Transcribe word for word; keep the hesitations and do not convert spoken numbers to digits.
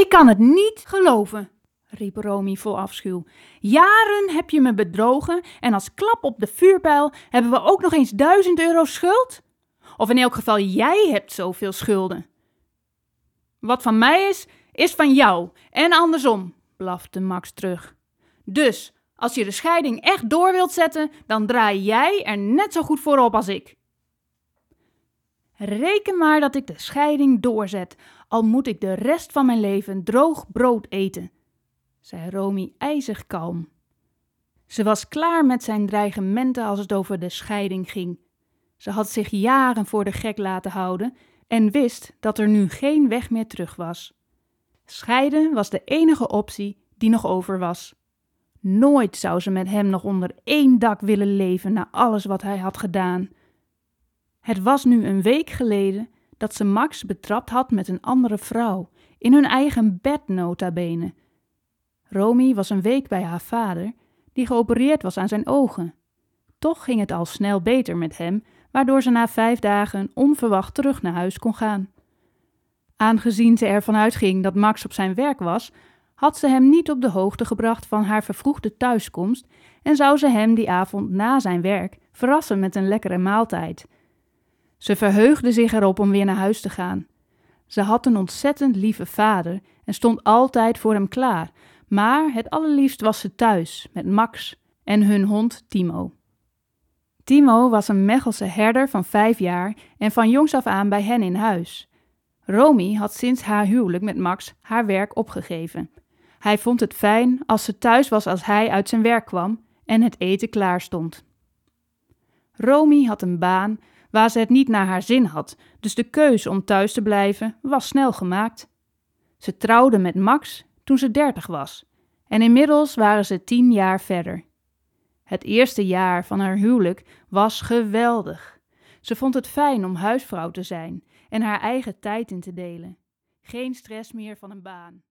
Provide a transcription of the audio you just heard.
Ik kan het niet geloven, riep Romy vol afschuw. Jaren heb je me bedrogen en als klap op de vuurpijl hebben we ook nog eens duizend euro schuld? Of in elk geval jij hebt zoveel schulden. Wat van mij is, is van jou en andersom, blafte Max terug. Dus, als je de scheiding echt door wilt zetten, dan draai jij er net zo goed voor op als ik. Reken maar dat ik de scheiding doorzet, al moet ik de rest van mijn leven droog brood eten, zei Romy ijzig kalm. Ze was klaar met zijn dreigementen als het over de scheiding ging. Ze had zich jaren voor de gek laten houden en wist dat er nu geen weg meer terug was. Scheiden was de enige optie die nog over was. Nooit zou ze met hem nog onder één dak willen leven na alles wat hij had gedaan. Het was nu een week geleden dat ze Max betrapt had met een andere vrouw, in hun eigen bed nota bene. Romy was een week bij haar vader, die geopereerd was aan zijn ogen. Toch ging het al snel beter met hem, waardoor ze na vijf dagen onverwacht terug naar huis kon gaan. Aangezien ze ervan uitging dat Max op zijn werk was, had ze hem niet op de hoogte gebracht van haar vervroegde thuiskomst en zou ze hem die avond na zijn werk verrassen met een lekkere maaltijd. Ze verheugde zich erop om weer naar huis te gaan. Ze had een ontzettend lieve vader en stond altijd voor hem klaar, maar het allerliefst was ze thuis met Max en hun hond Timo. Timo was een Mechelse herder van vijf jaar en van jongs af aan bij hen in huis. Romy had sinds haar huwelijk met Max haar werk opgegeven. Hij vond het fijn als ze thuis was als hij uit zijn werk kwam en het eten klaar stond. Romy had een baan waar ze het niet naar haar zin had, dus de keuze om thuis te blijven was snel gemaakt. Ze trouwde met Max toen ze dertig was en inmiddels waren ze tien jaar verder. Het eerste jaar van haar huwelijk was geweldig. Ze vond het fijn om huisvrouw te zijn en haar eigen tijd in te delen. Geen stress meer van een baan.